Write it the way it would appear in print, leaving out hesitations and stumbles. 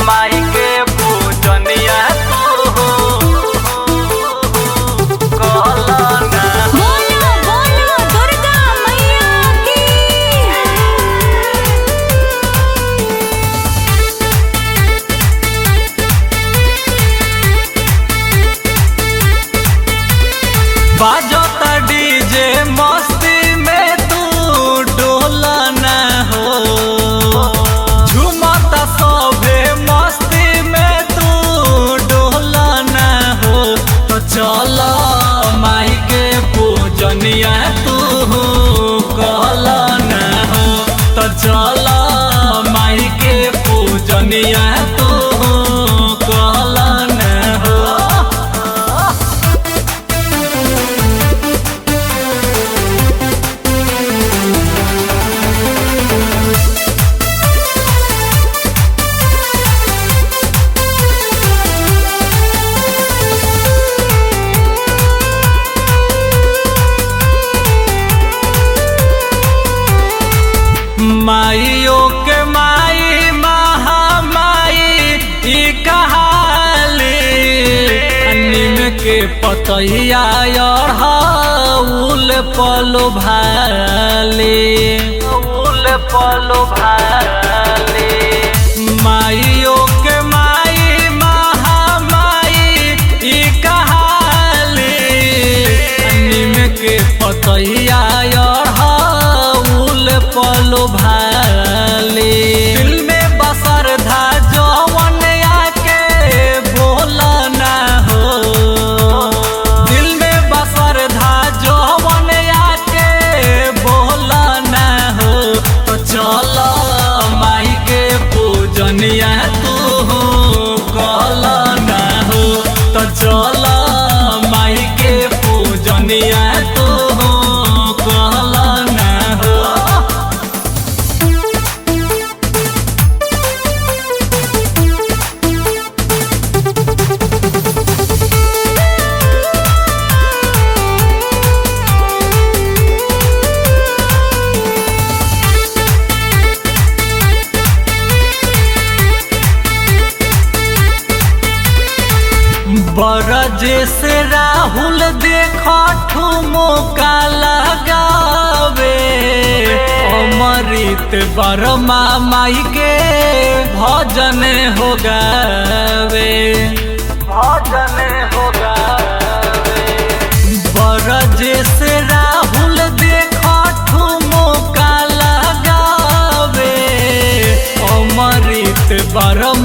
माई के पूजनिया बोलो बोलो दुर्गा मैया की। बाजता डीजे मस्ती में तू डोला ना हो, झूमता सभे मस्ती में तू डोला ना हो। तो चला माई के पूजनिया तू कहला ना हो, तो चला माई के पूजनिया तू कहला ना हो। माइयो के माई महामाई ई कहाली, नीम के पतैया अड़हुल पलो भाली, उल पलो भाली। माइयो के माई महामाई ई कहाली, नीम के पतैया अड़हुल पलो भाली। दिल में बसर धा जवन आके बोला ना हो, दिल में बसर धा जवन आके बोला ना हो। तो चला माई के पूजनिया तू कहला ना हो, तो चला माई के पूजनिया तू कहला ना हो। बरज से राहुल देखा ठुमका लगावे, अमृत वर्मा माई के भजन हो गावे, भजन हो गावे। बरज से राहुल देखा ठुमका लगावे, अमृत वर्मा